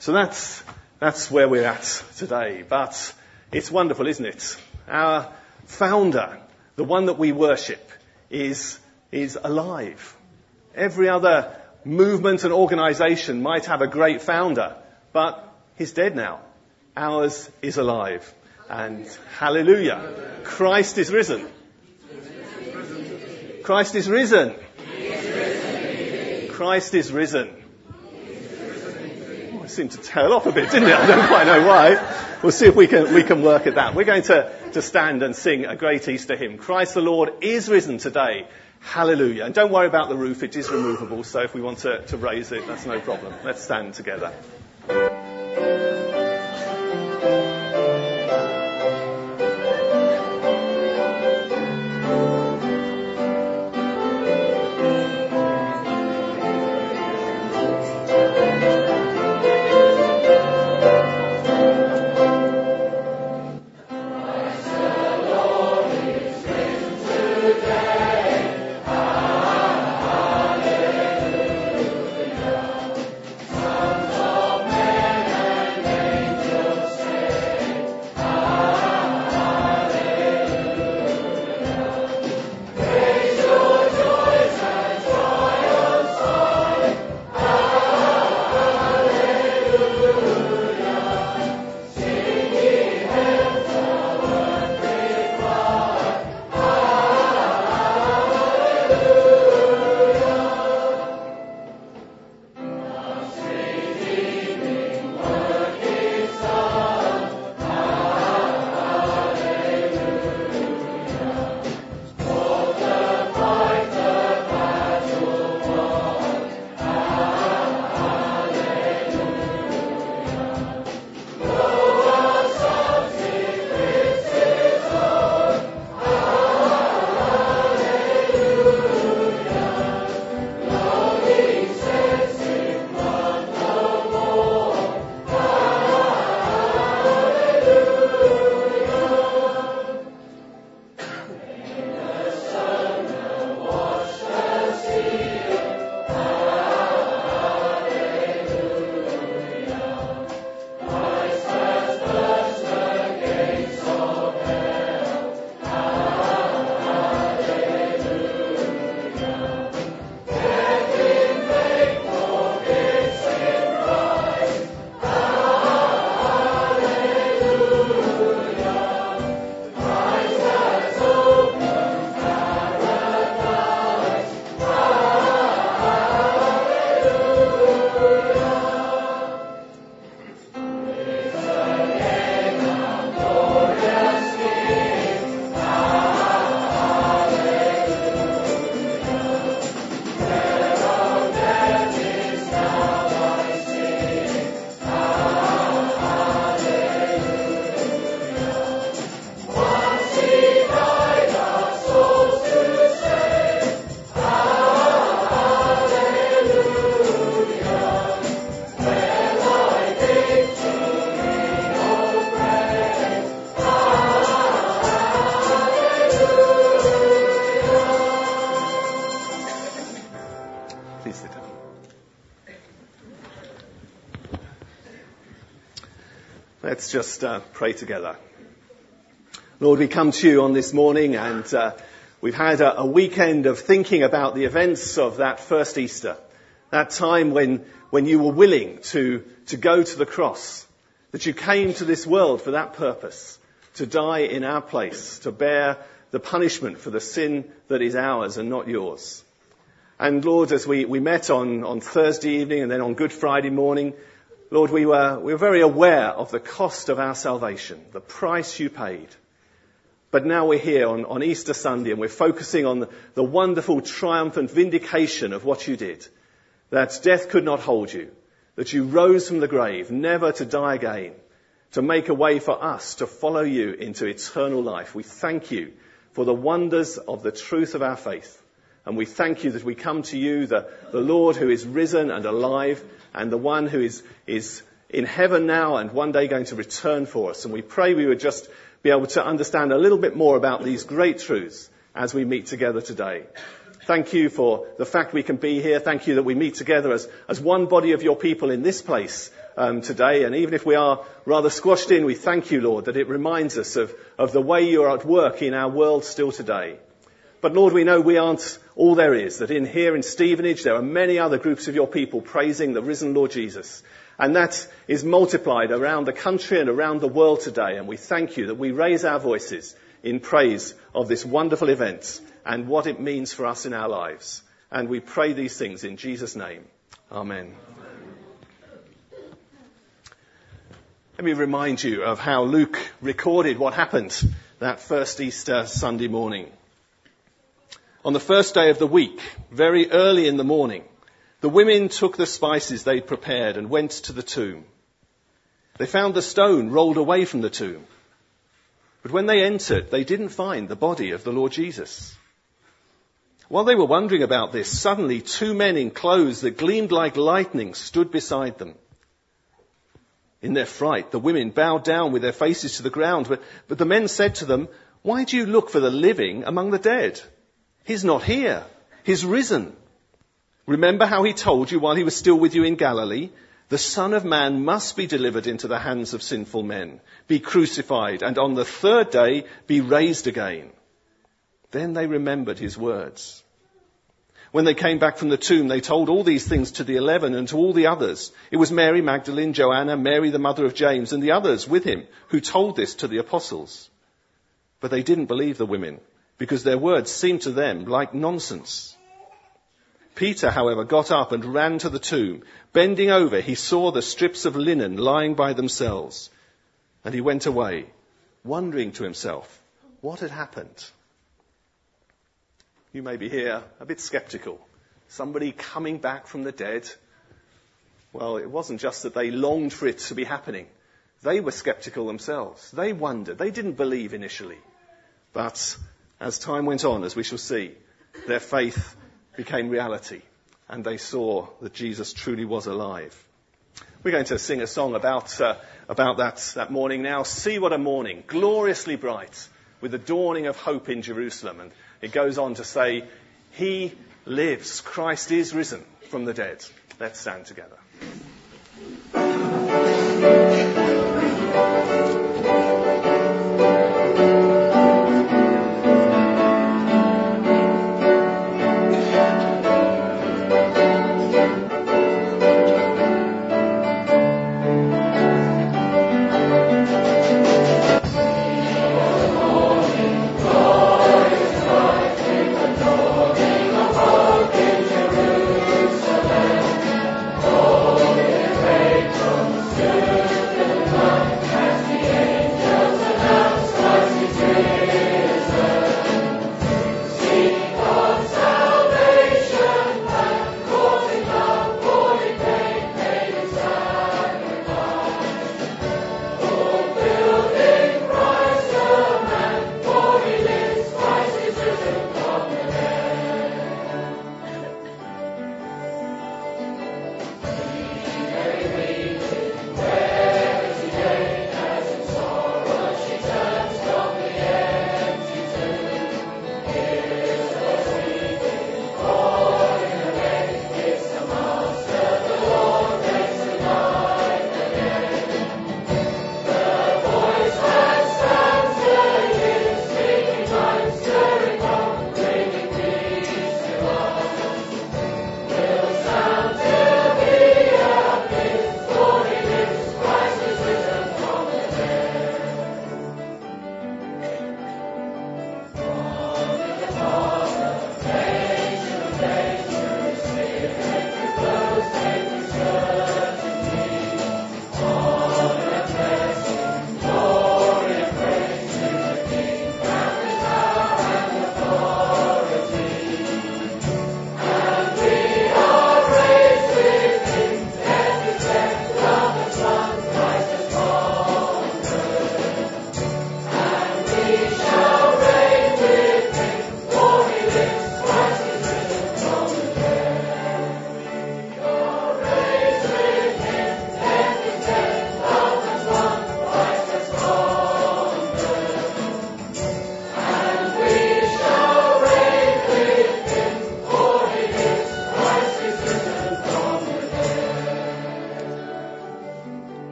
So that's where we're at today. But it's wonderful, isn't it? Our founder, the one that we worship, is alive. Every other movement and organisation might have a great founder, but he's dead now. Ours is alive. And hallelujah, Christ is risen. Christ is risen. Christ is risen. Oh, it seemed to tail off a bit, didn't it? I don't quite know why. We'll see if we can work at that. We're going to stand and sing a great Easter hymn. Christ the Lord is risen today. Hallelujah. And don't worry about the roof, it is removable, so if we want to raise it, that's no problem. Let's stand together. Let's just pray together. Lord, we come to you on this morning, and we've had a weekend of thinking about the events of that first Easter, that time when you were willing to go to the cross, that you came to this world for that purpose, to die in our place, to bear the punishment for the sin that is ours and not yours. And Lord, as we met on Thursday evening and then on Good Friday morning, Lord, we were very aware of the cost of our salvation, the price you paid. But now we're here on Easter Sunday, and we're focusing on the wonderful triumphant vindication of what you did, that death could not hold you, that you rose from the grave, never to die again, to make a way for us to follow you into eternal life. We thank you for the wonders of the truth of our faith. And we thank you that we come to you, the Lord who is risen and alive, and the one who is in heaven now and one day going to return for us. And we pray we would just be able to understand a little bit more about these great truths as we meet together today. Thank you for the fact we can be here. Thank you that we meet together as one body of your people in this place today. And even if we are rather squashed in, we thank you, Lord, that it reminds us of the way you are at work in our world still today. But Lord, we know we aren't all there is, that here in Stevenage there are many other groups of your people praising the risen Lord Jesus. And that is multiplied around the country and around the world today. And we thank you that we raise our voices in praise of this wonderful event and what it means for us in our lives. And we pray these things in Jesus' name. Amen. Let me remind you of how Luke recorded what happened that first Easter Sunday morning. On the first day of the week, very early in the morning, the women took the spices they'd prepared and went to the tomb. They found the stone rolled away from the tomb. But when they entered, they didn't find the body of the Lord Jesus. While they were wondering about this, suddenly 2 men in clothes that gleamed like lightning stood beside them. In their fright, the women bowed down with their faces to the ground, but the men said to them, "Why do you look for the living among the dead? He's not here. He's risen. Remember how he told you while he was still with you in Galilee? The Son of Man must be delivered into the hands of sinful men, be crucified, and on the 3rd day be raised again." Then they remembered his words. When they came back from the tomb, they told all these things to the 11 and to all the others. It was Mary Magdalene, Joanna, Mary the mother of James, and the others with him who told this to the apostles. But they didn't believe the women, because their words seemed to them like nonsense. Peter, however, got up and ran to the tomb. Bending over, he saw the strips of linen lying by themselves. And he went away, wondering to himself what had happened. You may be here a bit sceptical. Somebody coming back from the dead. Well, it wasn't just that they longed for it to be happening. They were sceptical themselves. They wondered. They didn't believe initially. But as time went on, as we shall see, their faith became reality, and they saw that Jesus truly was alive. We're going to sing a song about that morning now. See what a morning, gloriously bright, with the dawning of hope in Jerusalem. And it goes on to say, He lives, Christ is risen from the dead. Let's stand together. Jerusalem, oh,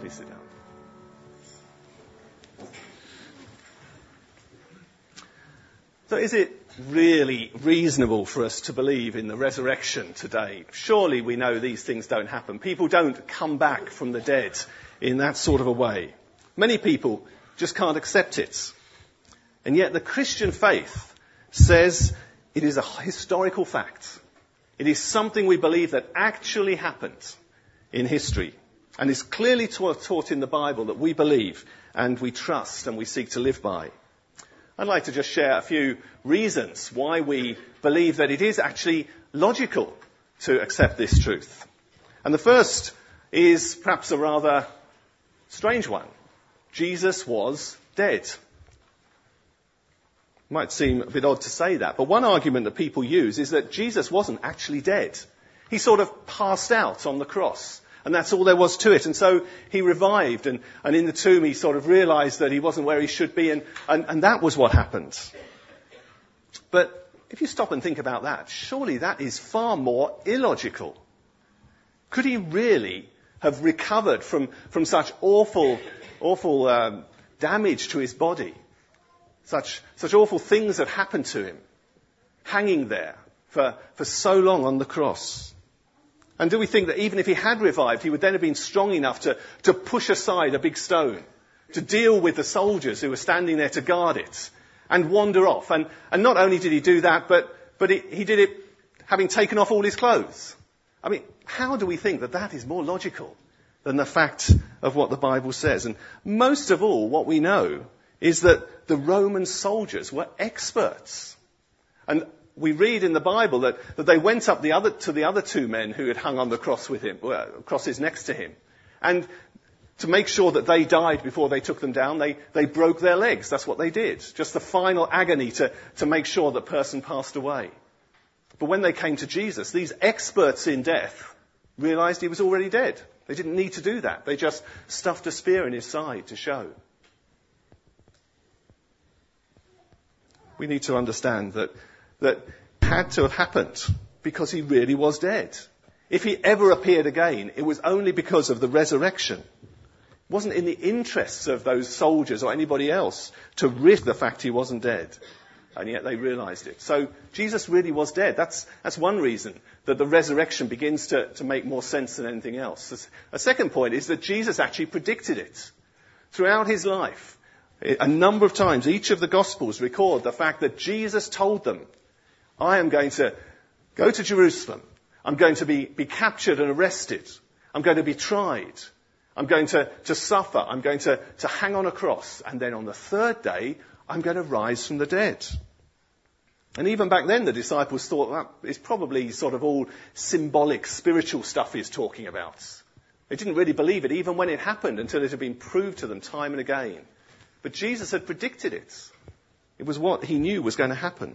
Please sit down. So is it really reasonable for us to believe in the resurrection today? Surely we know these things don't happen. People don't come back from the dead in that sort of a way. Many people just can't accept it. And yet the Christian faith says it is a historical fact. It is something we believe that actually happened in history and is clearly taught in the Bible that we believe and we trust and we seek to live by. I'd like to just share a few reasons why we believe that it is actually logical to accept this truth. And the first is perhaps a rather strange one. Jesus was dead. Might seem a bit odd to say that, but one argument that people use is that Jesus wasn't actually dead. He sort of passed out on the cross. And that's all there was to it. And so he revived, and in the tomb he sort of realised that he wasn't where he should be, and that was what happened. But if you stop and think about that, surely that is far more illogical. Could he really have recovered from such awful damage to his body? Such awful things that happened to him, hanging there for so long on the cross. And do we think that even if he had revived, he would then have been strong enough to push aside a big stone, to deal with the soldiers who were standing there to guard it, and wander off? And not only did he do that, but he did it having taken off all his clothes. I mean, how do we think that that is more logical than the fact of what the Bible says? And most of all, what we know is that the Roman soldiers were experts. And we read in the Bible that they went up to the other two men who had hung on the cross with him, crosses next to him. And to make sure that they died before they took them down, they broke their legs. That's what they did. Just the final agony to make sure the person passed away. But when they came to Jesus, these experts in death realized he was already dead. They didn't need to do that. They just stuffed a spear in his side to show. We need to understand that had to have happened because he really was dead. If he ever appeared again, it was only because of the resurrection. It wasn't in the interests of those soldiers or anybody else to risk the fact he wasn't dead. And yet they realized it. So Jesus really was dead. That's one reason that the resurrection begins to make more sense than anything else. A second point is that Jesus actually predicted it. Throughout his life, a number of times, each of the Gospels record the fact that Jesus told them, I am going to go to Jerusalem. I'm going to be captured and arrested. I'm going to be tried. I'm going to suffer. I'm going to hang on a cross. And then on the third day, I'm going to rise from the dead. And even back then, the disciples thought that it's probably sort of all symbolic, spiritual stuff he's talking about. They didn't really believe it, even when it happened, until it had been proved to them time and again. But Jesus had predicted it. It was what he knew was going to happen.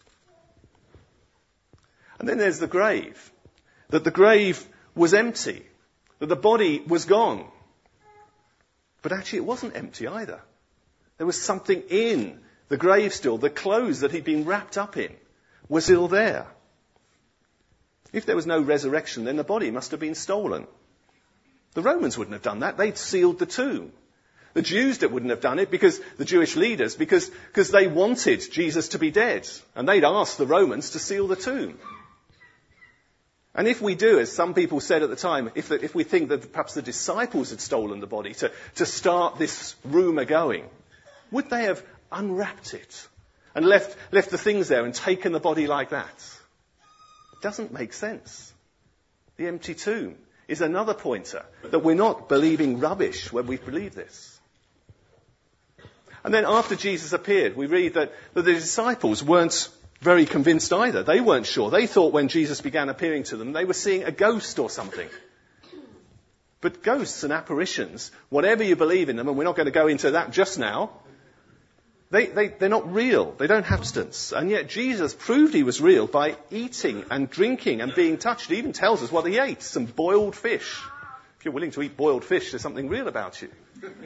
And then there's the grave. That the grave was empty. That the body was gone. But actually it wasn't empty either. There was something in the grave still. The clothes that he'd been wrapped up in were still there. If there was no resurrection, then the body must have been stolen. The Romans wouldn't have done that. They'd sealed the tomb. The Jews wouldn't have done it because the Jewish leaders, because they wanted Jesus to be dead. And they'd asked the Romans to seal the tomb. And if we do, as some people said at the time, if we think that perhaps the disciples had stolen the body to start this rumour going, would they have unwrapped it and left the things there and taken the body like that? It doesn't make sense. The empty tomb is another pointer that we're not believing rubbish when we believe this. And then after Jesus appeared, we read that the disciples weren't very convinced either. They weren't sure. They thought when Jesus began appearing to them, they were seeing a ghost or something. But ghosts and apparitions, whatever you believe in them, and we're not going to go into that just now, they're not real. They don't have substance. And yet Jesus proved he was real by eating and drinking and being touched. He even tells us what he ate, some boiled fish. If you're willing to eat boiled fish, there's something real about you.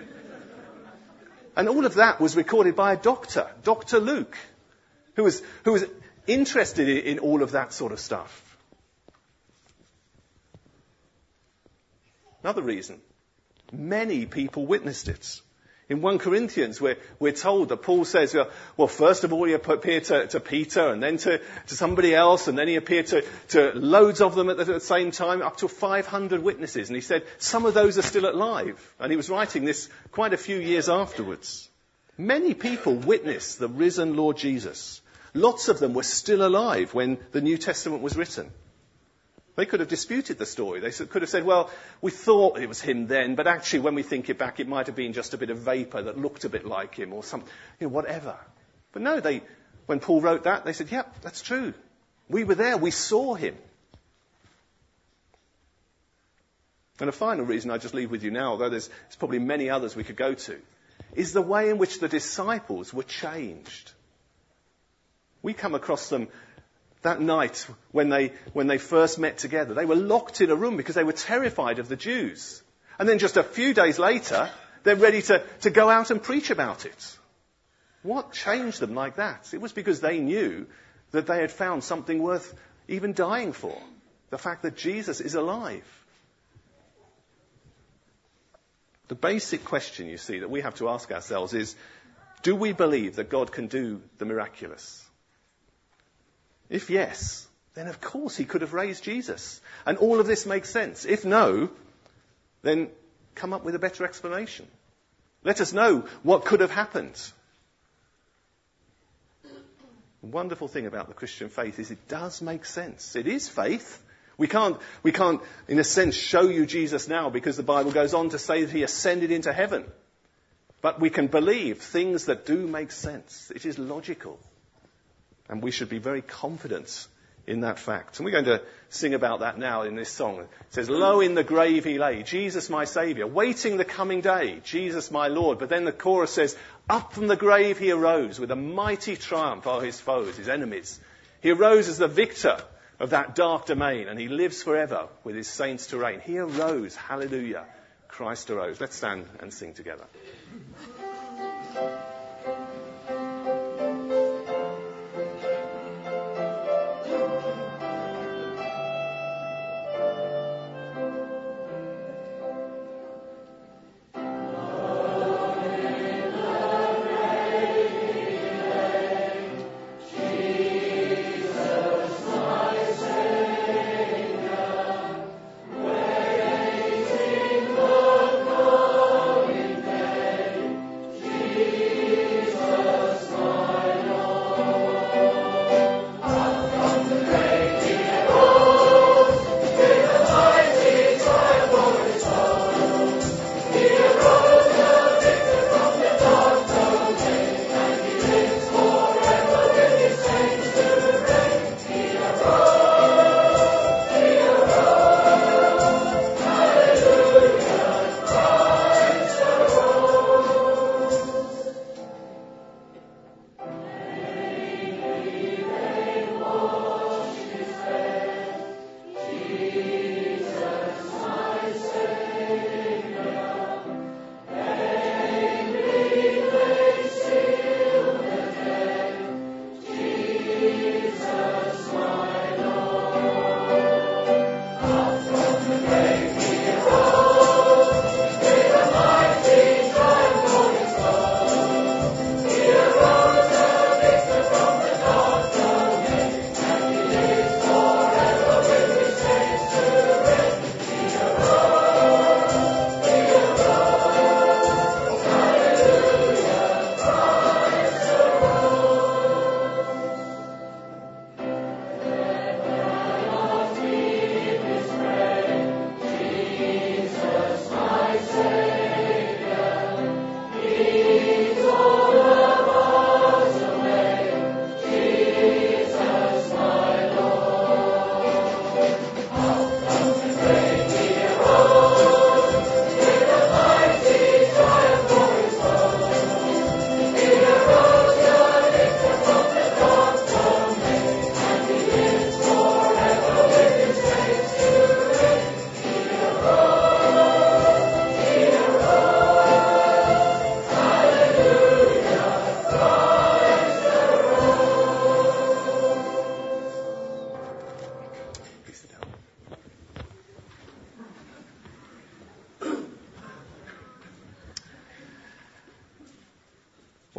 And all of that was recorded by a doctor, Dr. Luke, who was interested in all of that sort of stuff. Another reason Many people witnessed it. In 1 Corinthians, we're told that Paul says, well, first of all, he appeared to Peter, and then to somebody else, and then he appeared to loads of them at the same time, up to 500 witnesses. And he said, some of those are still alive. And he was writing this quite a few years afterwards. Many people witnessed the risen Lord Jesus. Lots of them were still alive when the New Testament was written. They could have disputed the story. They could have said, well, we thought it was him then, but actually when we think it back, it might have been just a bit of vapour that looked a bit like him or something, whatever. But no, when Paul wrote that, they said, yep, that's true. We were there. We saw him. And a final reason I just leave with you now, although there's probably many others we could go to, is the way in which the disciples were changed. We come across them that night when they first met together. They were locked in a room because they were terrified of the Jews. And then just a few days later, they're ready to go out and preach about it. What changed them like that? It was because they knew that they had found something worth even dying for. The fact that Jesus is alive. The basic question, you see, that we have to ask ourselves is, do we believe that God can do the miraculous? If yes, then of course he could have raised Jesus. And all of this makes sense. If no, then come up with a better explanation. Let us know what could have happened. The wonderful thing about the Christian faith is it does make sense. It is faith. We can't, in a sense, show you Jesus now because the Bible goes on to say that he ascended into heaven. But we can believe things that do make sense. It is logical. And we should be very confident in that fact. And we're going to sing about that now in this song. It says, "Lo, in the grave he lay, Jesus my Saviour, waiting the coming day, Jesus my Lord." But then the chorus says, "Up from the grave he arose with a mighty triumph over his foes, his enemies. He arose as the victor of that dark domain, and he lives forever with his saints to reign." He arose, hallelujah, Christ arose. Let's stand and sing together.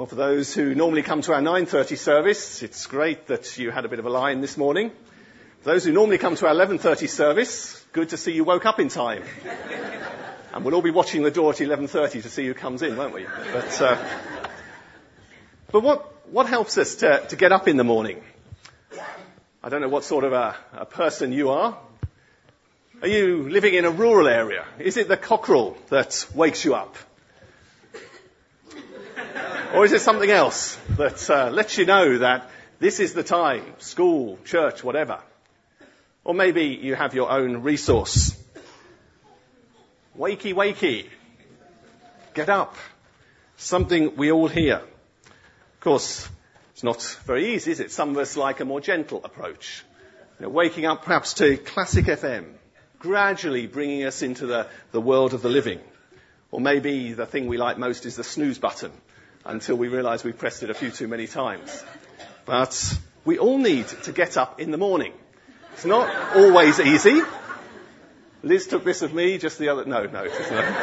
Well, for those who normally come to our 9:30 service, it's great that you had a bit of a line this morning. For those who normally come to our 11:30 service, good to see you woke up in time. And we'll all be watching the door at 11:30 to see who comes in, won't we? But what helps us to get up in the morning? I don't know what sort of a person you are. Are you living in a rural area? Is it the cockerel that wakes you up? Or is it something else that lets you know that this is the time, school, church, whatever? Or maybe you have your own resource. Wakey, wakey. Get up. Something we all hear. Of course, it's not very easy, is it? Some of us like a more gentle approach. Waking up perhaps to Classic FM, gradually bringing us into the world of the living. Or maybe the thing we like most is the snooze button, until we realise we've pressed it a few too many times. But we all need to get up in the morning. It's not always easy. Liz took this of me just the other... No. Thank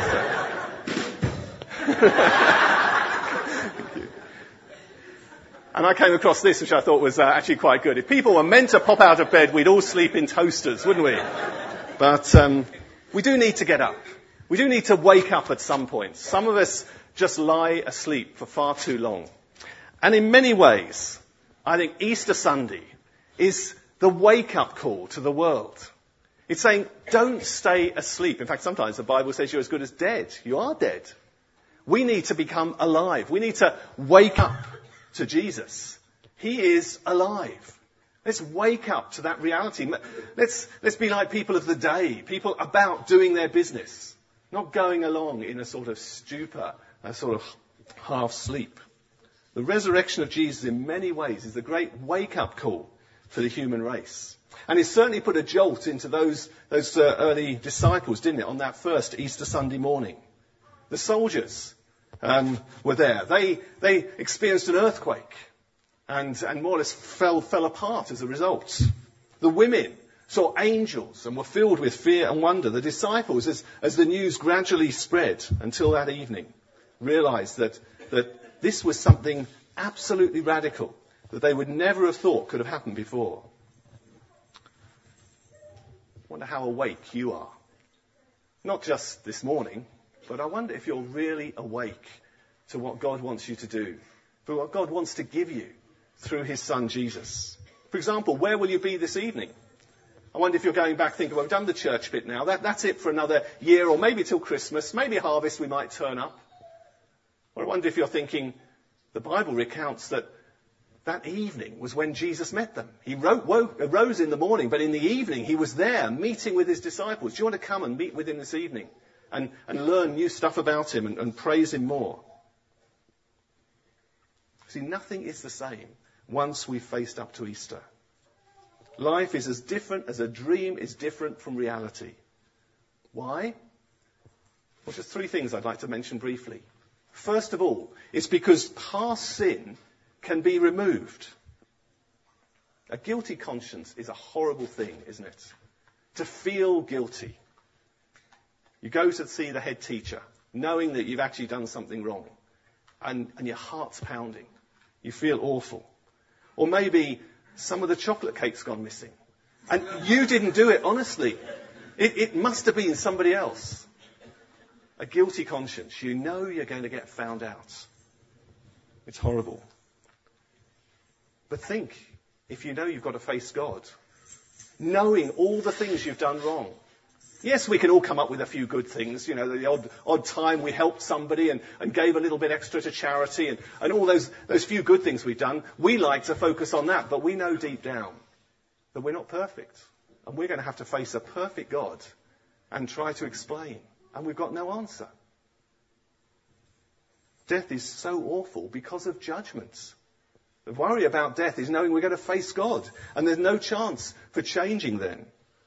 you. And I came across this, which I thought was actually quite good. If people were meant to pop out of bed, we'd all sleep in toasters, wouldn't we? But we do need to get up. We do need to wake up at some point. Some of us just lie asleep for far too long. And in many ways, I think Easter Sunday is the wake-up call to the world. It's saying, don't stay asleep. In fact, sometimes the Bible says you're as good as dead. You are dead. We need to become alive. We need to wake up to Jesus. He is alive. Let's wake up to that reality. Let's be like people of the day, people about doing their business, not going along in a sort of stupor, a sort of half sleep. The resurrection of Jesus in many ways is the great wake-up call for the human race. And it certainly put a jolt into those early disciples, didn't it, on that first Easter Sunday morning. The soldiers were there. They experienced an earthquake and more or less fell apart as a result. The women saw angels and were filled with fear and wonder. The disciples, as the news gradually spread until that evening, realised that this was something absolutely radical that they would never have thought could have happened before. I wonder how awake you are. Not just this morning, but I wonder if you're really awake to what God wants you to do, for what God wants to give you through his son Jesus. For example, where will you be this evening? I wonder if you're going back thinking, well, we've done the church bit now. That's it for another year, or maybe till Christmas, maybe harvest we might turn up. Or I wonder if you're thinking, the Bible recounts that evening was when Jesus met them. He arose in the morning, but in the evening he was there meeting with his disciples. Do you want to come and meet with him this evening and learn new stuff about him and praise him more? See, nothing is the same once we've faced up to Easter. Life is as different as a dream is different from reality. Why? Well, just three things I'd like to mention briefly. First of all, it's because past sin can be removed. A guilty conscience is a horrible thing, isn't it? To feel guilty. You go to see the head teacher, knowing that you've actually done something wrong, and your heart's pounding. You feel awful. Or maybe some of the chocolate cake's gone missing. And you didn't do it, honestly. It must have been somebody else. A guilty conscience. You know you're going to get found out. It's horrible. But think, if you know you've got to face God, knowing all the things you've done wrong. Yes, we can all come up with a few good things. You know, the odd time we helped somebody and gave a little bit extra to charity and all those few good things we've done. We like to focus on that, but we know deep down that we're not perfect. And we're going to have to face a perfect God and try to explain. And we've got no answer. Death is so awful because of judgments. The worry about death is knowing we're going to face God. And there's no chance for changing then.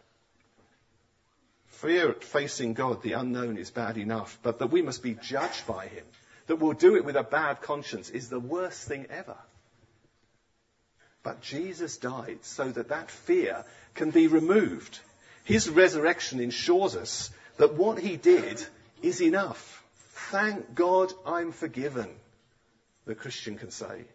Fear at facing God, the unknown, is bad enough. But that we must be judged by him, that we'll do it with a bad conscience, is the worst thing ever. But Jesus died so that fear can be removed. His resurrection ensures us that what he did is enough. Thank God I'm forgiven. the Christian can say.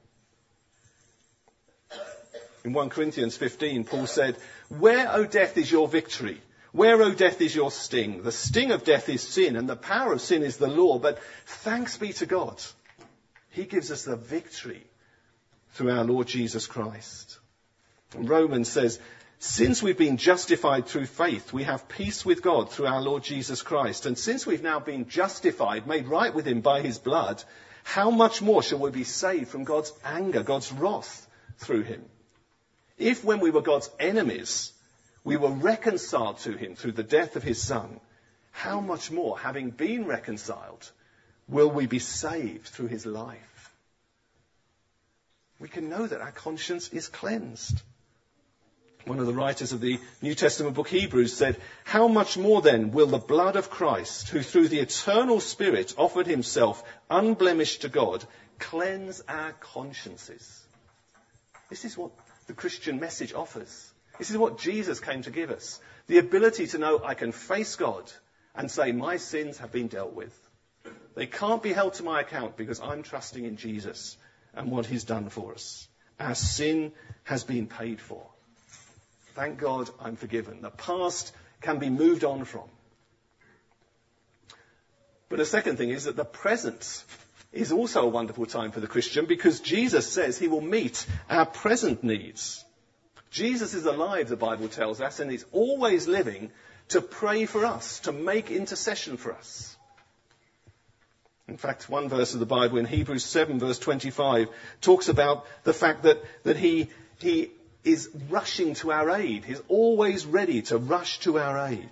In 1 Corinthians 15, Paul said, "Where, O death, is your victory? Where, O death, is your sting? The sting of death is sin, and the power of sin is the law. But thanks be to God, he gives us the victory through our Lord Jesus Christ." And Romans says, "Since we've been justified through faith, we have peace with God through our Lord Jesus Christ. And since we've now been justified, made right with him by his blood, how much more shall we be saved from God's anger, God's wrath through him? If when we were God's enemies, we were reconciled to him through the death of his Son, how much more, having been reconciled, will we be saved through his life?" We can know that our conscience is cleansed. One of the writers of the New Testament book Hebrews said, "How much more then will the blood of Christ, who through the eternal Spirit offered himself unblemished to God, cleanse our consciences?" This is what the Christian message offers. This is what Jesus came to give us. The ability to know I can face God and say my sins have been dealt with. They can't be held to my account because I'm trusting in Jesus and what he's done for us. Our sin has been paid for. Thank God I'm forgiven. The past can be moved on from. But the second thing is that the present is also a wonderful time for the Christian because Jesus says he will meet our present needs. Jesus is alive, the Bible tells us, and he's always living to pray for us, to make intercession for us. In fact, one verse of the Bible in Hebrews 7 verse 25 talks about the fact that he is rushing to our aid. He's always ready to rush to our aid.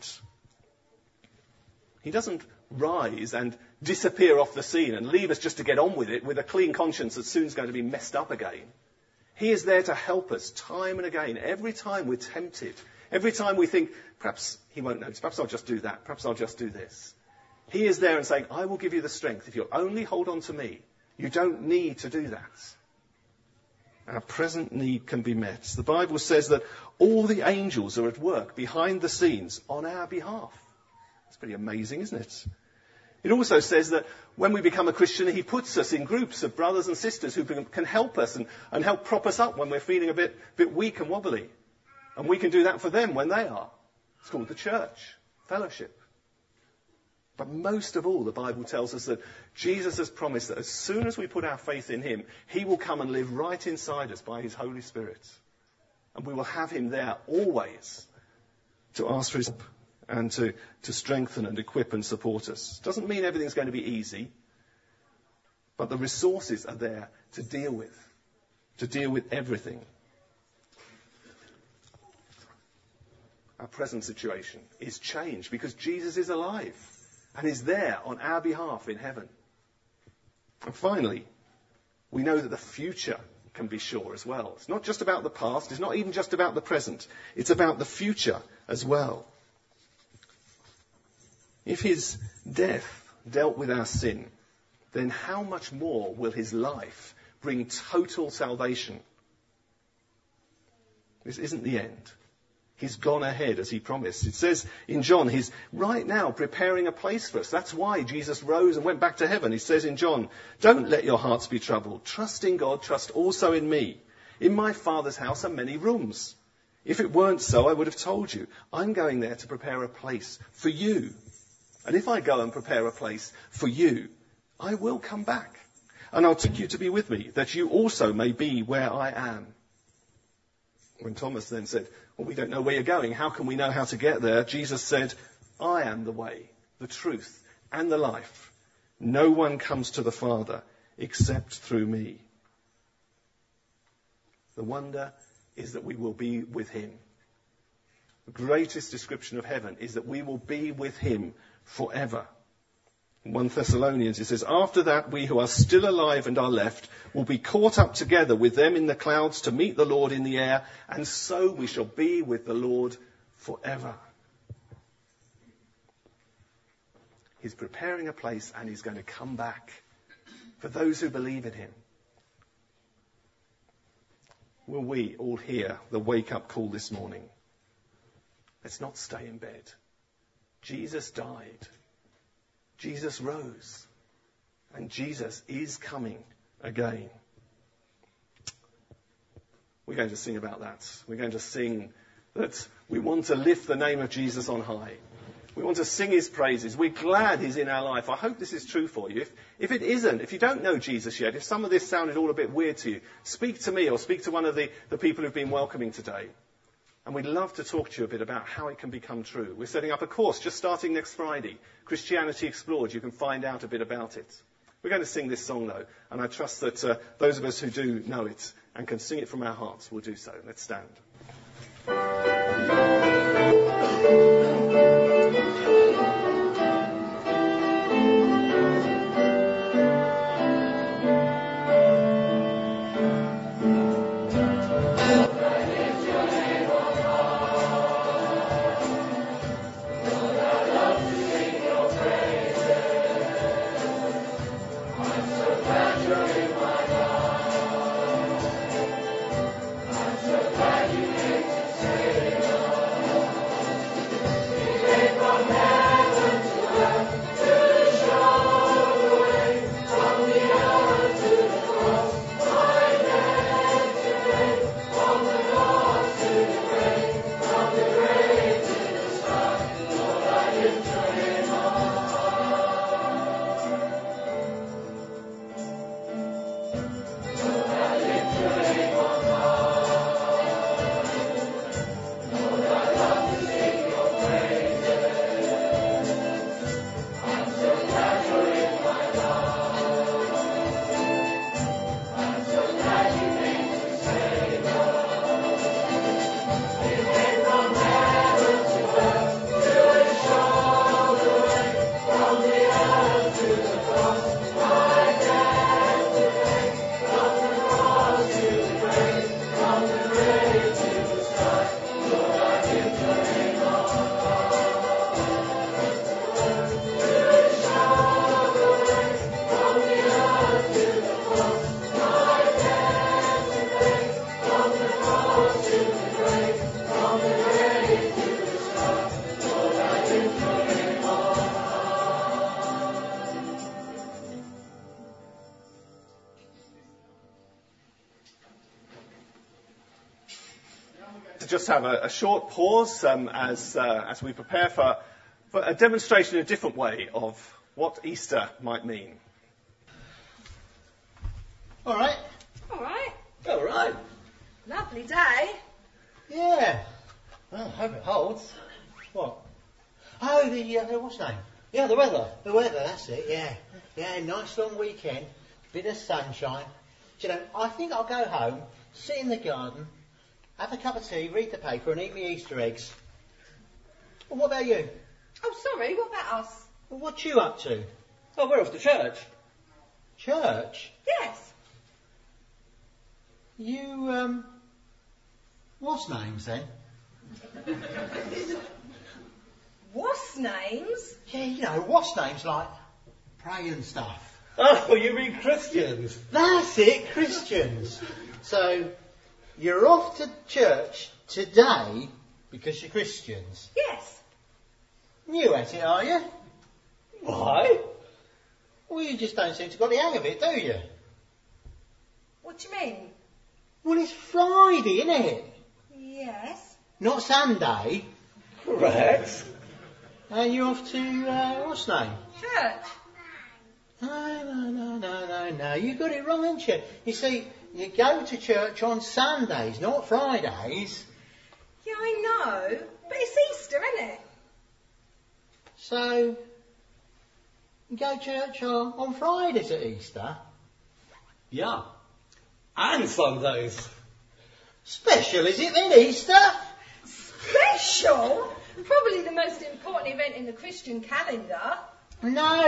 He doesn't rise and disappear off the scene and leave us just to get on with it with a clean conscience that soon's going to be messed up again. He is there to help us time and again. Every time we're tempted, every time we think, perhaps he won't notice, perhaps I'll just do that, perhaps I'll just do this. He is there and saying, I will give you the strength if you'll only hold on to me. You don't need to do that. Our present need can be met. The Bible says that all the angels are at work behind the scenes on our behalf. It's pretty amazing, isn't it? It also says that when we become a Christian, he puts us in groups of brothers and sisters who can help us and help prop us up when we're feeling a bit weak and wobbly. And we can do that for them when they are. It's called the church, fellowship. But most of all, the Bible tells us that Jesus has promised that as soon as we put our faith in him, he will come and live right inside us by his Holy Spirit. And we will have him there always to ask for his help and to strengthen and equip and support us. Doesn't mean everything's going to be easy, but the resources are there to deal with everything. Our present situation is changed because Jesus is alive and is there on our behalf in heaven. And finally, we know that the future can be sure as well. It's not just about the past. It's not even just about the present. It's about the future as well. If his death dealt with our sin, then how much more will his life bring total salvation? This isn't the end. He's gone ahead as he promised. It says in John, he's right now preparing a place for us. That's why Jesus rose and went back to heaven. He says in John, don't let your hearts be troubled. Trust in God, trust also in me. In my Father's house are many rooms. If it weren't so, I would have told you. I'm going there to prepare a place for you. And if I go and prepare a place for you, I will come back. And I'll take you to be with me, that you also may be where I am. When Thomas then said, well, we don't know where you're going. How can we know how to get there? Jesus said, I am the way, the truth, and the life. No one comes to the Father except through me. The wonder is that we will be with him. The greatest description of heaven is that we will be with him forever. In 1 Thessalonians it says, after that we who are still alive and are left will be caught up together with them in the clouds to meet the Lord in the air, and so we shall be with the Lord forever. He's preparing a place and he's going to come back for those who believe in him. Will we all hear the wake-up call this morning? Let's not stay in bed. Jesus died. Jesus rose. And Jesus is coming again. We're going to sing about that. We're going to sing that we want to lift the name of Jesus on high. We want to sing his praises. We're glad he's in our life. I hope this is true for you. If it isn't, if you don't know Jesus yet, if some of this sounded all a bit weird to you, speak to me or speak to one of the people who've been welcoming today. And we'd love to talk to you a bit about how it can become true. We're setting up a course just starting next Friday, Christianity Explored. You can find out a bit about it. We're going to sing this song, though, and I trust that those of us who do know it and can sing it from our hearts will do so. Let's stand. Just have a short pause as we prepare for a demonstration in a different way of what Easter might mean. All right. All right. All right. Lovely day. Yeah. Well, I hope it holds. What? Oh, what's the name? Yeah, the weather. The weather, that's it, yeah. Yeah, nice long weekend. Bit of sunshine. Do you know, I think I'll go home, sit in the garden, have a cup of tea, read the paper and eat my Easter eggs. Well, what about you? Oh, sorry, what about us? Well, what you up to? Oh, we're off to church. Church? Yes. You, what's names then? What's names? Yeah, you know, what's names like pray and stuff. Oh, you mean Christians? That's it, Christians. So, you're off to church today because you're Christians. Yes. New at it, are you? Why? Well, you just don't seem to have got the hang of it, do you? What do you mean? Well, it's Friday, isn't it? Yes. Not Sunday. Correct. And you're off to, what's name? Church. No. You got it wrong, haven't you? You see, you go to church on Sundays, not Fridays. Yeah, I know. But it's Easter, isn't it? So, you go to church on Fridays at Easter. Yeah. And Sundays. Special, is it then, Easter? Special? Probably the most important event in the Christian calendar. No.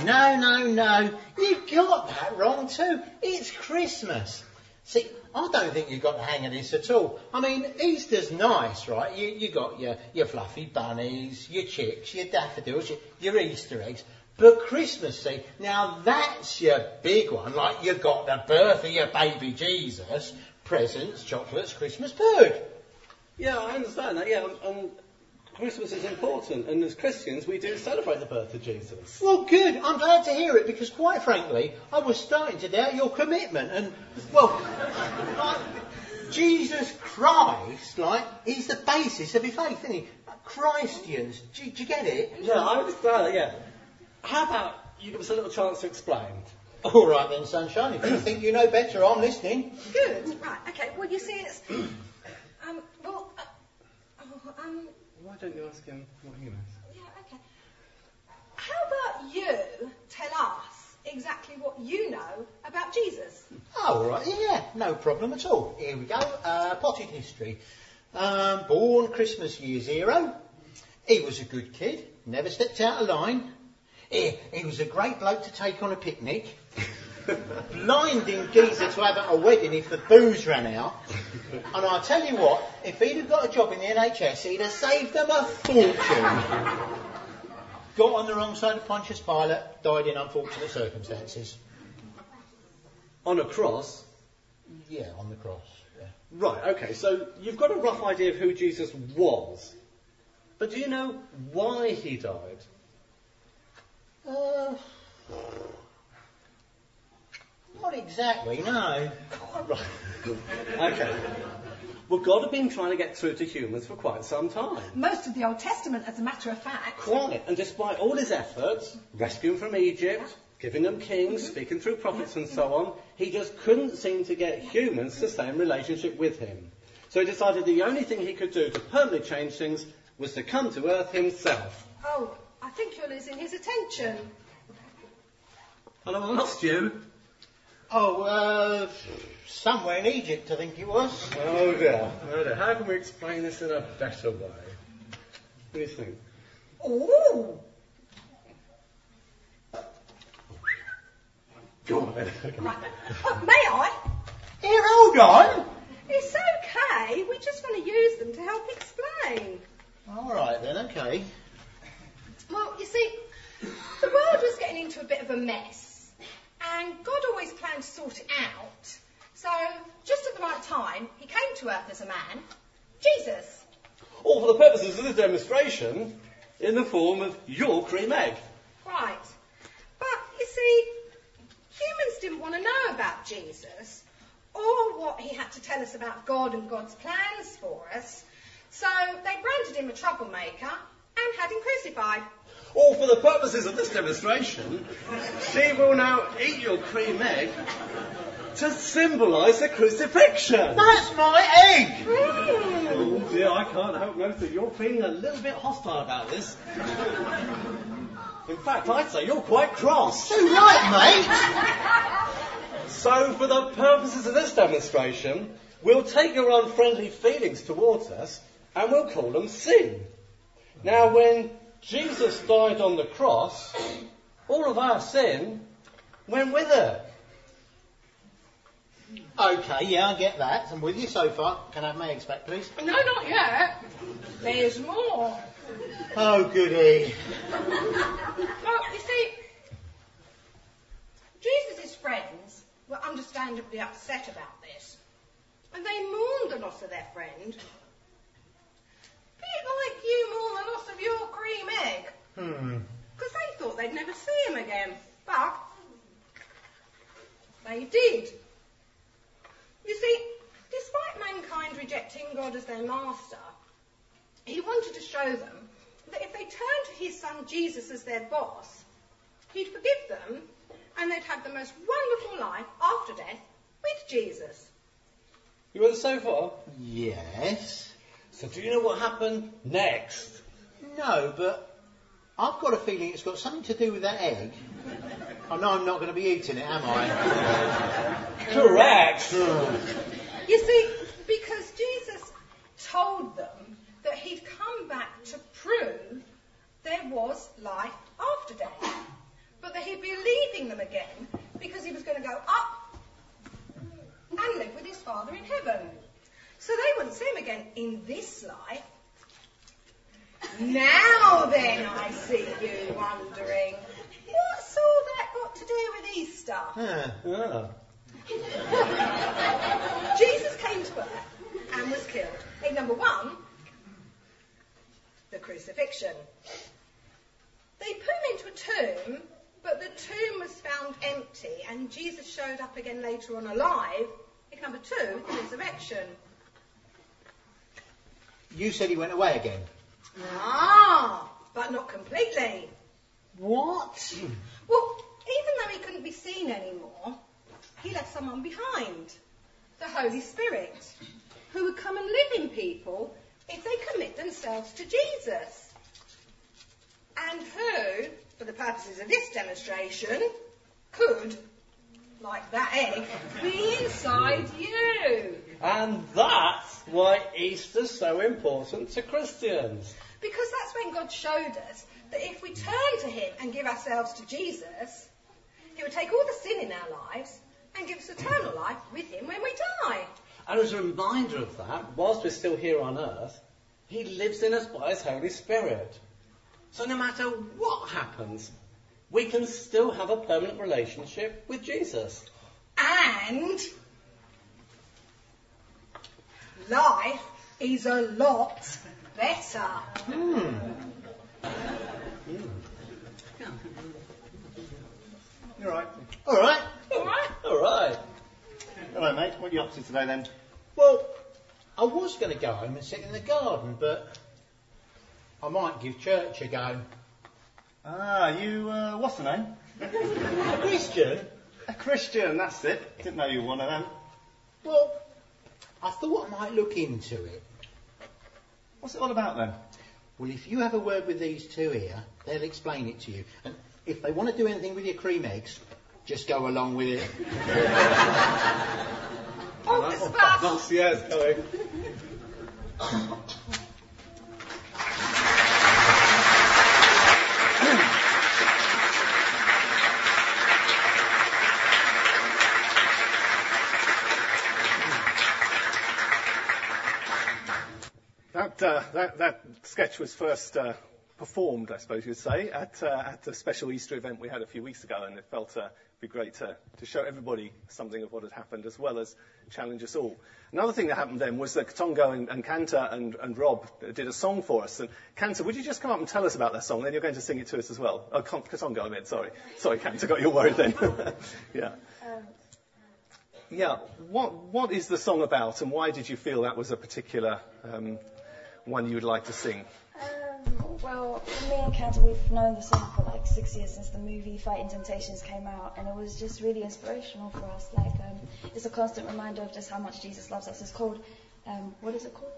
You got that wrong too. It's Christmas. See, I don't think you got the hang of this at all. I mean, Easter's nice, right? You got your fluffy bunnies, your chicks, your daffodils, your Easter eggs. But Christmas, see, now that's your big one. Like, you've got the birth of your baby Jesus, presents, chocolates, Christmas food. Yeah, I understand that. Yeah, Christmas is important, and as Christians we do celebrate the birth of Jesus. Well, good. I'm glad to hear it because, quite frankly, I was starting to doubt your commitment. And, well, Jesus Christ, he's the basis of your faith, isn't he? Christians. Do you get it? Yeah, I understand that, yeah. How about you give us a little chance to explain? All right then, sunshine. If you think you know better, I'm listening. Good. Right. Okay. Well, you see, it's Why don't you ask him what he knows? yeah. Okay. How about you tell us exactly what you know about Jesus? Oh, right. Yeah, no problem at all. Here we go. Potted history. Born Christmas year 0. He was a good kid. Never stepped out of line. He was a great bloke to take on a picnic. Blinding geezer to have at a wedding if the booze ran out. And I tell you what, if he'd have got a job in the NHS, he'd have saved them a fortune. Got on the wrong side of Pontius Pilate, died in unfortunate circumstances. On a cross? Yeah, on the cross. Yeah. Right, okay, so you've got a rough idea of who Jesus was. But do you know why he died? Not exactly, no. Right. Okay. Well, God had been trying to get through to humans for quite some time. Most of the Old Testament, as a matter of fact. Quite. And despite all his efforts, rescuing from Egypt, giving them kings, speaking through prophets and so on, he just couldn't seem to get humans to stay in relationship with him. So he decided the only thing he could do to permanently change things was to come to earth himself. Oh, I think you're losing his attention. And I've lost you. Somewhere in Egypt, I think it was. Oh dear. Oh dear. How can we explain this in a better way? What do you think? Ooh. Go on then. Okay. Right. May I? Here, hold on. It's okay. We just want to use them to help explain. All right then, okay. Well, you see, the world was getting into a bit of a mess. And God always planned to sort it out. So, just at the right time, he came to earth as a man, Jesus. All for the purposes of this demonstration, in the form of your cream egg. Right. But, you see, humans didn't want to know about Jesus, or what he had to tell us about God and God's plans for us. So, they branded him a troublemaker and had him crucified. All for the purposes of this demonstration, she will now eat your cream egg to symbolise the crucifixion. That's my egg! Oh dear, I can't help noticing you're feeling a little bit hostile about this. In fact, I'd say you're quite cross. Too right, mate. So, for the purposes of this demonstration, we'll take your unfriendly feelings towards us and we'll call them sin. Now, when Jesus died on the cross, all of our sin went with it. Okay, yeah, I get that. I'm with you so far. Can I have my eggs back, please? No, not yet. There's more. Oh, goody. Well, you see, Jesus' friends were understandably upset about this. And they mourned the loss of their friend. Bit like you mourn the loss of your cream egg. Because they thought they'd never see him again. But they did. You see, despite mankind rejecting God as their master, he wanted to show them that if they turned to his son Jesus as their boss, he'd forgive them and they'd have the most wonderful life after death with Jesus. You went so far? Yes. So do you know what happened next? No, but I've got a feeling it's got something to do with that egg. I know I'm not going to be eating it, am I? Correct. You see, because Jesus told them that he'd come back to prove there was life after death, but that he'd be leaving them again because he was going to go up and live with his Father in heaven. So they wouldn't see him again in this life. Now then, I see you wondering, what's all that got to do with Easter? Jesus came to earth and was killed. Number one, the crucifixion. crucifixion. They put him into a tomb, but the tomb was found empty, and Jesus showed up again later on alive. In number 2, the resurrection. You said he went away again. But not completely. What? Well, even though he couldn't be seen anymore, he left someone behind, the Holy Spirit, who would come and live in people if they commit themselves to Jesus. And who, for the purposes of this demonstration, could, like that egg, be inside you. And that's why Easter's so important to Christians. Because that's when God showed us that if we turn to him and give ourselves to Jesus, he would take all the sin in our lives and give us eternal life with him when we die. And as a reminder of that, whilst we're still here on earth, he lives in us by his Holy Spirit. So no matter what happens, we can still have a permanent relationship with Jesus. And life is a lot better. You're right. All right. All right? All right. Hello, mate. What are you up to today, then? Well, I was going to go home and sit in the garden, but I might give church a go. What's the name? A Christian? A Christian, that's it. Didn't know you were one of them. Well, I thought I might look into it. What's it all about, then? Well, if you have a word with these two here, they'll explain it to you. And if they want to do anything with your cream eggs, just go along with it. On the spot. That's, yeah, it's going. That sketch was first performed, I suppose you'd say, at a special Easter event we had a few weeks ago, and it felt it'd be great to show everybody something of what had happened, as well as challenge us all. Another thing that happened then was that Katongo and Kanta and Rob did a song for us. And Kanta, would you just come up and tell us about that song? Then you're going to sing it to us as well. Oh, Katongo, I meant, sorry. Sorry, Kanta, got your word then. Yeah. Yeah, what is the song about, and why did you feel that was a particular one you would like to sing? Well, me and Kanta, we've known the song for like 6 years since the movie Fighting Temptations came out, and it was just really inspirational for us. Like, it's a constant reminder of just how much Jesus loves us. It's called, what is it called?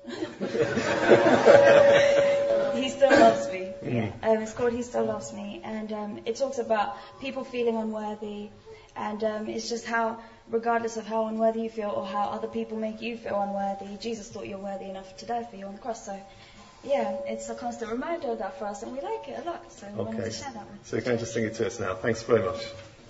He Still Loves Me. Yeah. It's called He Still Loves Me, and it talks about people feeling unworthy, and it's just how, regardless of how unworthy you feel or how other people make you feel unworthy, Jesus thought you're worthy enough to die for you on the cross. So, yeah, it's a constant reminder of that for us, and we like it a lot. So we wanted to share that one. So you're going to sing it to us now. Thanks very much.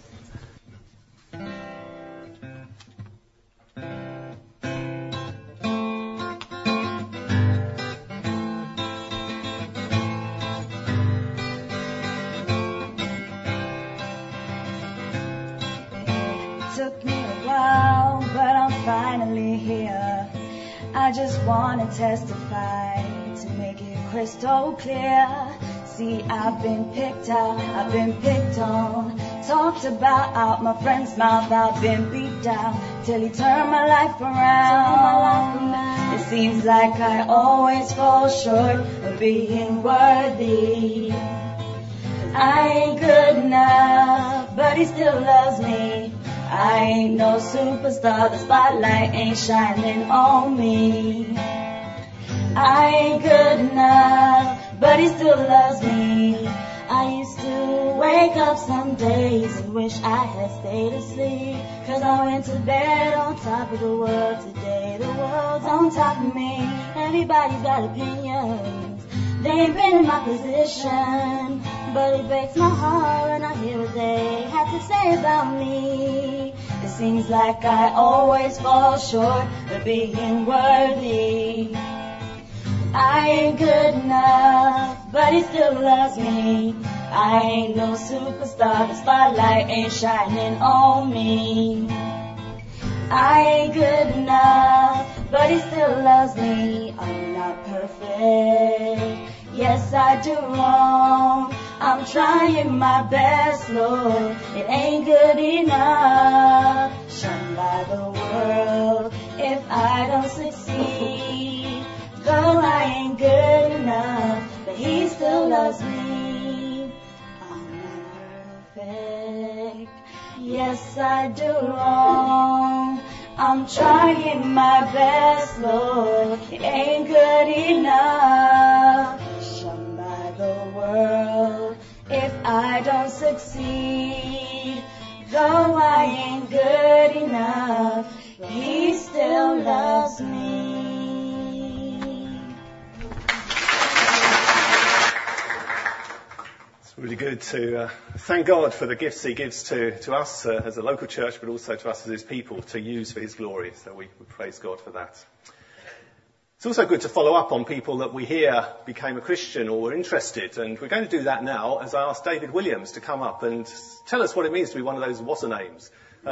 Took me a while, but I'm finally here. I just want to testify to make it crystal clear. See, I've been picked out, I've been picked on, talked about out my friend's mouth. I've been beat down till he turned my life around. It seems like I always fall short of being worthy. I ain't good enough, but he still loves me. I ain't no superstar, the spotlight ain't shining on me. I ain't good enough, but he still loves me. I used to wake up some days and wish I had stayed asleep, 'cause I went to bed on top of the world. Today the world's on top of me. Everybody's got opinions, they ain't been in my position, but it breaks my heart when I hear what they have to say about me. It seems like I always fall short of being worthy. I ain't good enough, but he still loves me. I ain't no superstar, the spotlight ain't shining on me. I ain't good enough, but he still loves me. I'm not perfect, Yes, I do wrong. I'm trying my best, Lord. It ain't good enough. Shunned by the world if I don't succeed. Though I ain't good enough, but He still loves me. I'm not perfect. Yes, I do wrong. I'm trying my best, Lord. It ain't good enough. Shunned by the world if I don't succeed. Though I ain't good enough, He still loves me. It's really good to thank God for the gifts He gives to us as a local church, but also to us as His people to use for His glory. So we praise God for that. It's also good to follow up on people that we hear became a Christian or were interested, and we're going to do that now as I ask David Williams to come up and tell us what it means to be one of those what's names.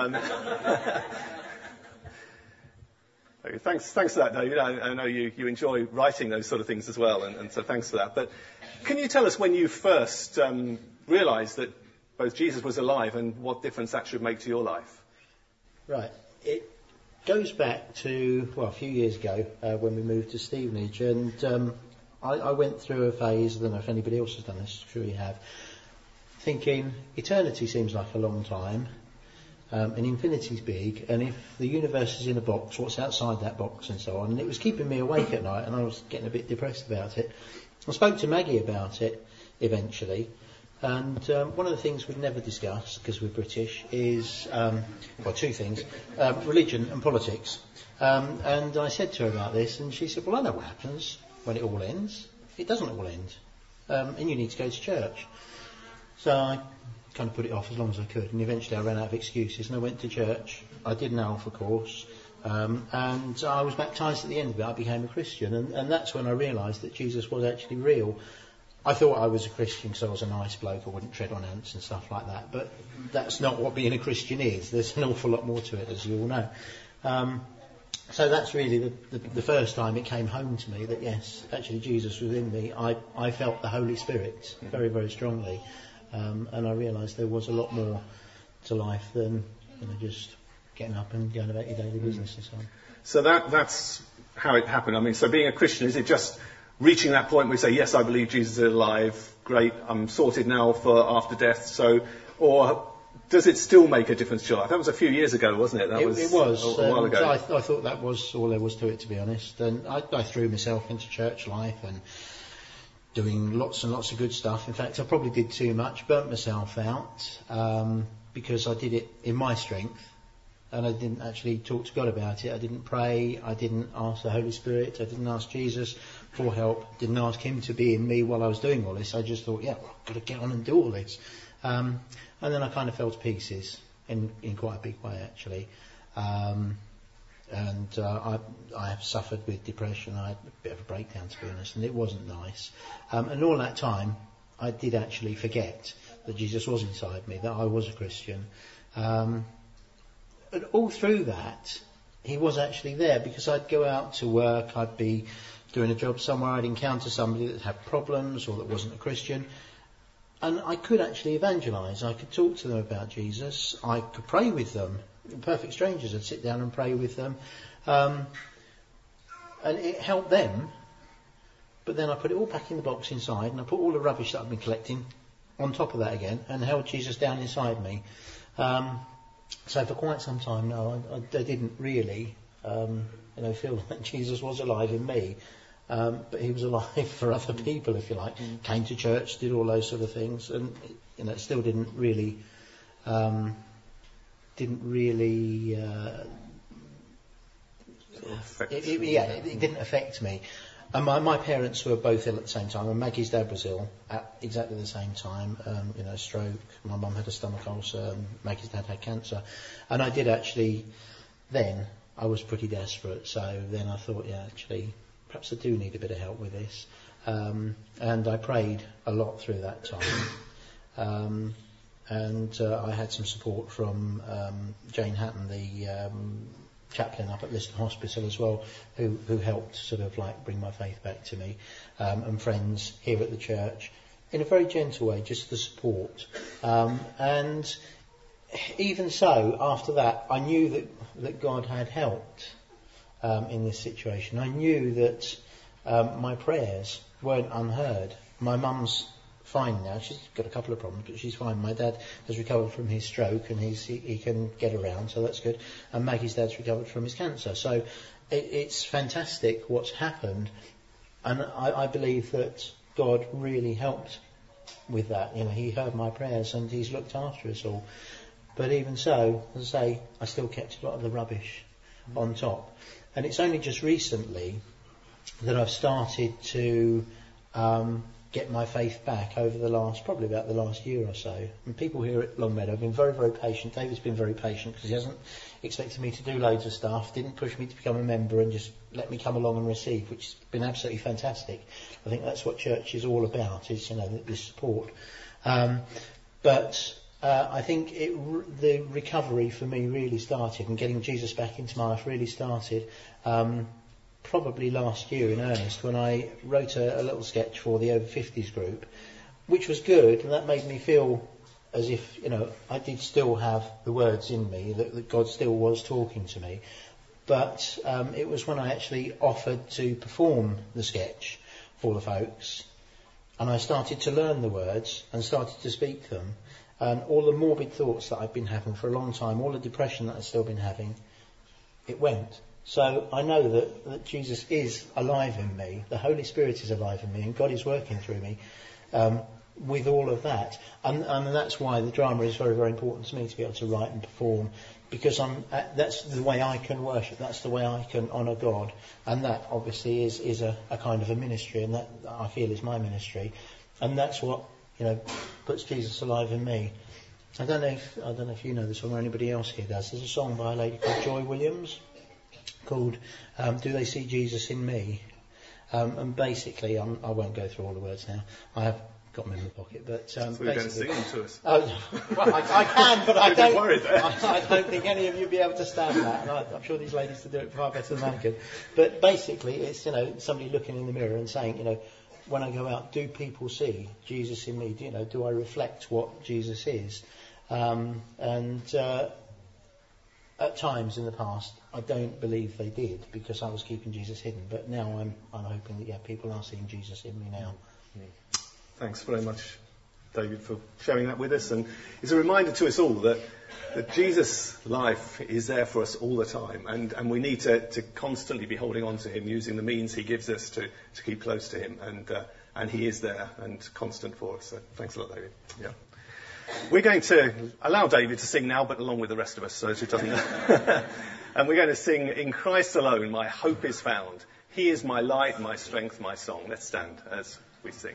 Thanks for that, David. I know you enjoy writing those sort of things as well, and so thanks for that. But can you tell us when you first realised that both Jesus was alive and what difference that should make to your life? Right. It goes back to, a few years ago when we moved to Stevenage, and I went through a phase, I don't know if anybody else has done this, I'm sure you have, thinking eternity seems like a long time, and infinity's big, and if the universe is in a box, what's outside that box, and so on. And it was keeping me awake at night, and I was getting a bit depressed about it. I spoke to Maggie about it eventually, and one of the things we'd never discuss, because we're British, is, two things, religion and politics. And I said to her about this, and she said, well, I know what happens when it all ends. It doesn't all end, and you need to go to church. So I kind of put it off as long as I could, and eventually I ran out of excuses, and I went to church. I did an Alpha course, and I was baptised at the end of it. I became a Christian, and that's when I realised that Jesus was actually real. I thought I was a Christian because I was a nice bloke, I wouldn't tread on ants and stuff like that, but that's not what being a Christian is. There's an awful lot more to it, as you all know. So that's really the first time it came home to me that yes, actually Jesus was in me. I felt the Holy Spirit very, very strongly, and I realised there was a lot more to life than just getting up and going about your daily business and so on. So that's how it happened. I mean, so being a Christian, is it just reaching that point where we say, yes, I believe Jesus is alive, great, I'm sorted now for after death, so, or does it still make a difference to your life? That was a few years ago, wasn't it? It was. A while ago. I thought that was all there was to it, to be honest. And I threw myself into church life and doing lots and lots of good stuff. In fact, I probably did too much, burnt myself out, because I did it in my strength. And I didn't actually talk to God about it. I didn't pray. I didn't ask the Holy Spirit. I didn't ask Jesus for help. Didn't ask Him to be in me while I was doing all this. I just thought, I've got to get on and do all this. And then I kind of fell to pieces in quite a big way, actually. I have suffered with depression. I had a bit of a breakdown, to be honest, and it wasn't nice. And all that time, I did actually forget that Jesus was inside me, that I was a Christian. And all through that, He was actually there, because I'd go out to work, I'd be doing a job somewhere, I'd encounter somebody that had problems or that wasn't a Christian, and I could actually evangelise. I could talk to them about Jesus. I could pray with them. Perfect strangers, I'd sit down and pray with them. And it helped them, but then I put it all back in the box inside, and I put all the rubbish that I'd been collecting on top of that again, and held Jesus down inside me. So for quite some time now, I didn't really, feel like Jesus was alive in me, but He was alive for other people, if you like. Came to church, did all those sort of things, and it still didn't really, it didn't affect me. And my parents were both ill at the same time, and Maggie's dad was ill at exactly the same time. Stroke. My mum had a stomach ulcer, and Maggie's dad had cancer. And I did actually, then, I was pretty desperate. So then I thought, actually, perhaps I do need a bit of help with this. And I prayed a lot through that time. And I had some support from Jane Hatton, the chaplain up at Liston Hospital as well, who helped sort of like bring my faith back to me, and friends here at the church, in a very gentle way, just the support. And even so, after that, I knew that God had helped in this situation. I knew that my prayers weren't unheard. My mum's fine now. She's got a couple of problems, but she's fine. My dad has recovered from his stroke and he can get around, so that's good. And Maggie's dad's recovered from his cancer. So it's fantastic what's happened. And I believe that God really helped with that. You know, he heard my prayers and he's looked after us all. But even so, as I say, I still kept a lot of the rubbish on top. And it's only just recently that I've started to get my faith back over probably about the last year or so. And people here at Longmeadow have been very, very patient. David's been very patient because he hasn't expected me to do loads of stuff, didn't push me to become a member and just let me come along and receive, which has been absolutely fantastic. I think that's what church is all about, is, you know, this support. But I think the recovery for me really started, and getting Jesus back into my life really started probably last year in earnest, when I wrote a little sketch for the over 50s group, which was good, and that made me feel as if, you know, I did still have the words in me, that God still was talking to me. But it was when I actually offered to perform the sketch for the folks, and I started to learn the words and started to speak them, and all the morbid thoughts that I've been having for a long time, all the depression that I've still been having, it went. So I know that Jesus is alive in me, the Holy Spirit is alive in me, and God is working through me with all of that. And that's why the drama is very, very important to me, to be able to write and perform, because that's the way I can worship, that's the way I can honour God. And that obviously is a kind of a ministry, and that I feel is my ministry. And that's what, you know, puts Jesus alive in me. I don't know if you know the song, or anybody else here does. There's a song by a lady called Joy Williams called Do They See Jesus in Me? And basically, I won't go through all the words now. I have got them in my pocket, but so you're going to sing them to us. Well, I can, but I don't. Worried there. I don't think any of you will be able to stand that, and I'm sure these ladies will do it far better than I could. But basically, it's, you know, somebody looking in the mirror and saying, you know, when I go out, do people see Jesus in me? Do I reflect what Jesus is? At times in the past, I don't believe they did, because I was keeping Jesus hidden. But now I'm hoping that people are seeing Jesus in me now. Thanks very much, David, for sharing that with us. And it's a reminder to us all that Jesus' life is there for us all the time, and we need to constantly be holding on to him, using the means he gives us to keep close to him, and he is there and constant for us. So thanks a lot, David. Yeah. We're going to allow David to sing now, but along with the rest of us, so it doesn't. And we're going to sing In Christ Alone, My Hope is Found. He is my light, my strength, my song. Let's stand as we sing.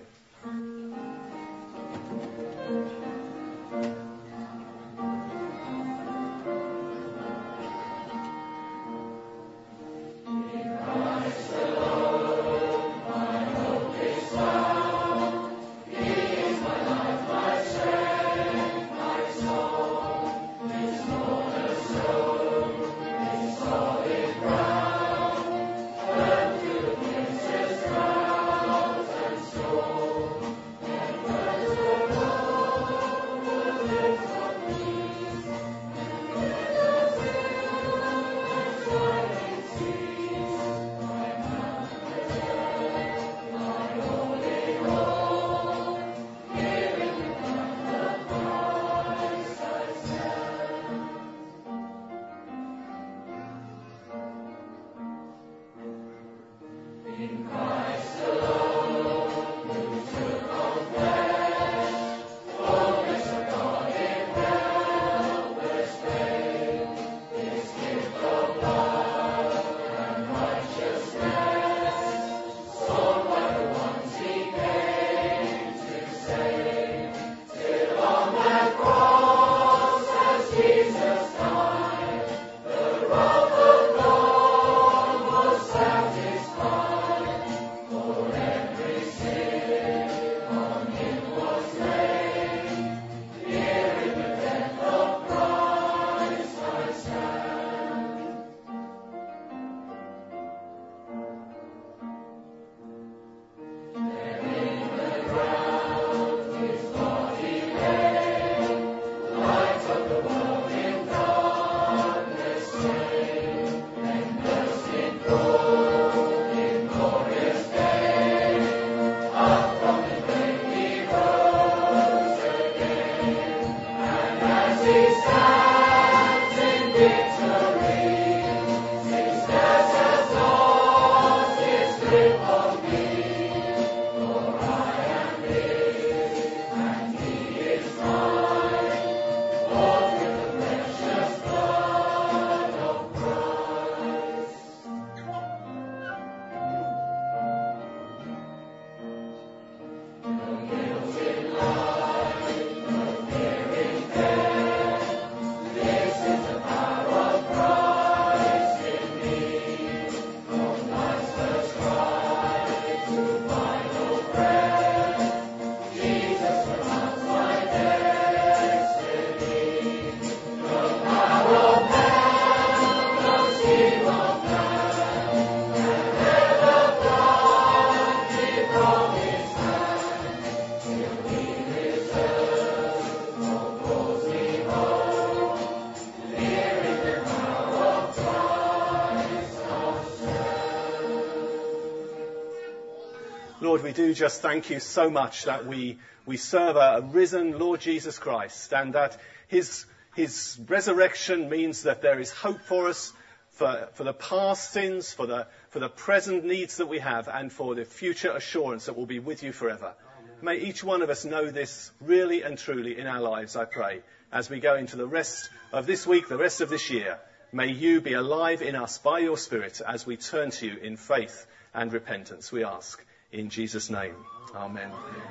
do just thank you so much that we serve a risen Lord Jesus Christ, and that his resurrection means that there is hope for us, for the past sins, for the present needs that we have, and for the future assurance that we'll be with you forever. May each one of us know this really and truly in our lives, I pray, as we go into the rest of this week, the rest of this year. May you be alive in us by your Spirit as we turn to you in faith and repentance, we ask. In Jesus' name, amen.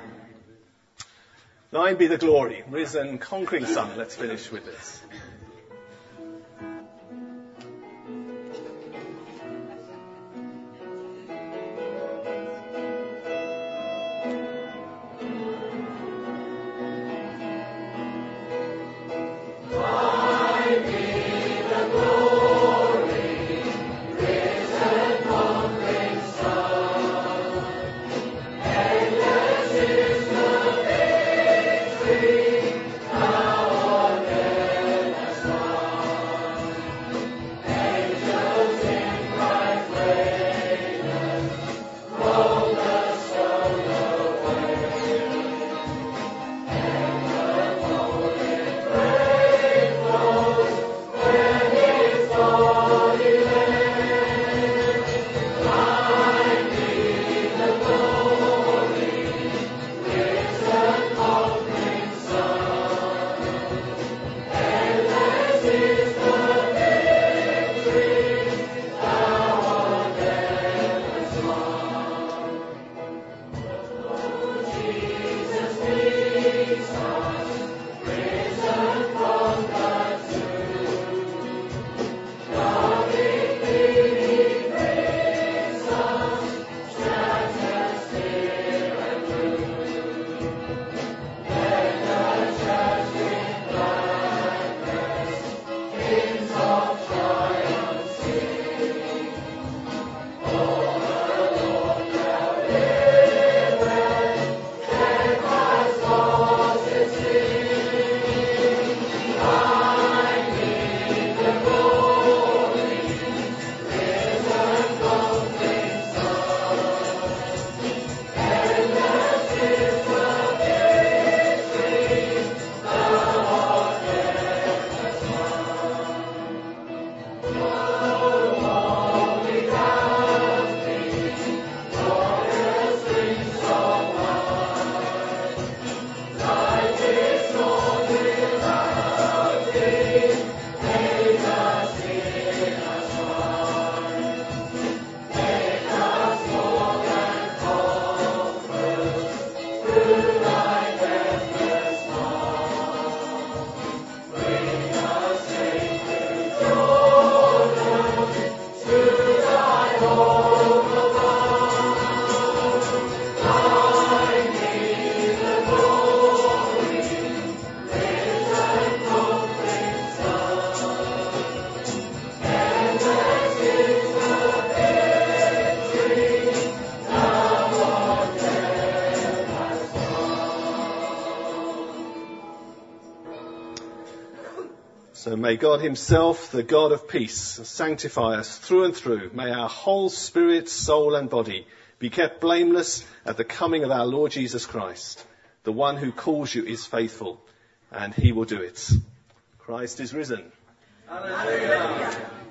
Thine be the glory, risen, conquering Son. Let's finish with this. So may God himself, the God of peace, sanctify us through and through. May our whole spirit, soul and body be kept blameless at the coming of our Lord Jesus Christ. The one who calls you is faithful, and he will do it. Christ is risen. Hallelujah.